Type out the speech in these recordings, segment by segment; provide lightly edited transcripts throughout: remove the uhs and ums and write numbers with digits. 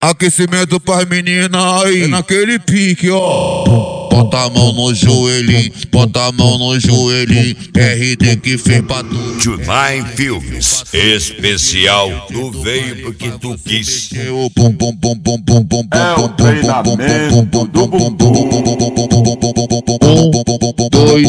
Aquecimento pras meninas aí, é naquele pique, ó. Bota a mão no joelhinho, bota a mão no joelhinho. RD que fez pra tu. Junai Filmes, especial. Tu veio porque tu quis. É o treinamento do bumbum. 1, 2,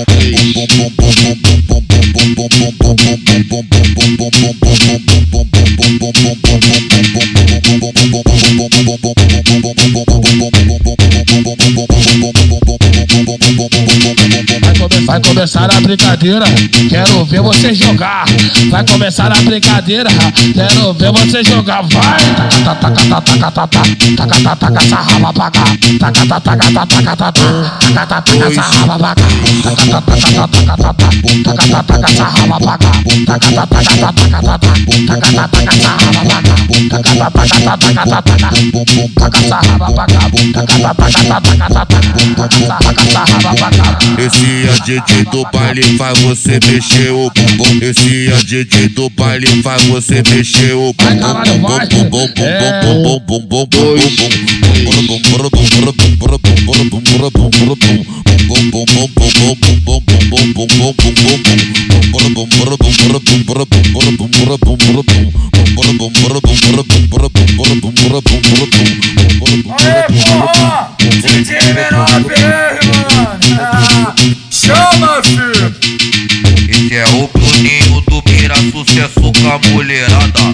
3. Vai começar a brincadeira, quero ver você jogar. Vai começar a brincadeira, quero ver você jogar. Vai! Taca, taca, taca, taca, taca, taca, sarraba pra cá. Taca, taca, taca, taca, taca, taca, sarraba pra cá. Taca, taca, taca, taca, taca, taca, sarraba pra cá. Taca, taca, taca, taca, taca, taca, sarraba pra cá. Taca, taca, taca, taca, taca, sarraba pra cá. Taca, taca, taca, taca, sarraba pra cá. Esse é DJ do baile, faz você mexer o bumbum. Esse é DJ do baile, faz você mexer o bumbum. Chama, filho! Esse é o Bruninho do Mira, sucesso com a mulherada.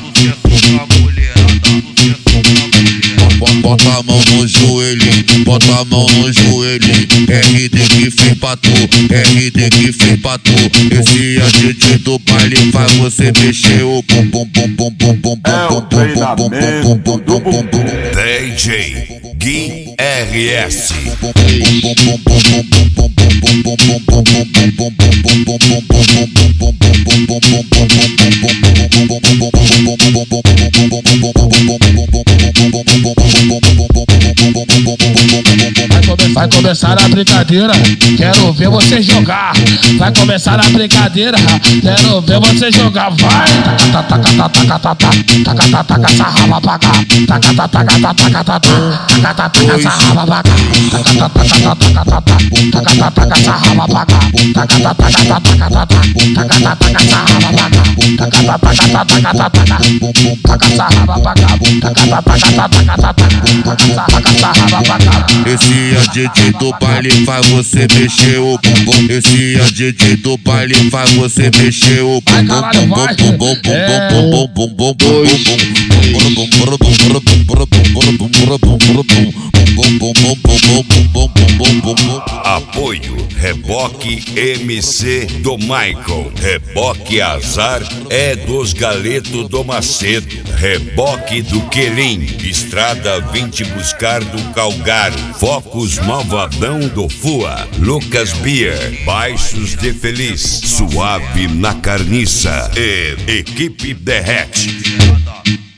Bota a mão no joelhinho, bota a mão no joelhinho. RD que fez pra tu, RD que fez pra tu. Esse é DJ do baile, faz você mexer o bumbum. É o treinamento do bumbum. DJ Gui RS. Vai começar a brincadeira, quero ver você jogar. Vai começar a brincadeira, quero ver você jogar. Vai! Taca, taca, taca, taca, taca, taca, sarraba pra cá. Taca, taca, taca, taca, taca, taca, sarraba pra cá. Taca, taca, taca, taca, taca, sarraba pra cá. Taca, taca, taca, taca, sarraba pra cá. Taca, taca, taca, taca, sarraba pra cá. Taca, taca, sarraba pra cá. Esse é DJ do baile, faz você mexer o bumbum. Esse é DJ do baile, faz você mexer o bumbum. 2. Apoio Reboque MC do Michael. Reboque Azar é dos Galeto do Macedo. Reboque do Querim. Estrada 20 Buscar do Calgaro. Focus Malvadão do Fua. Lucas Beer. Baixos de Feliz. Suave na Carniça. E Equipe Derrete.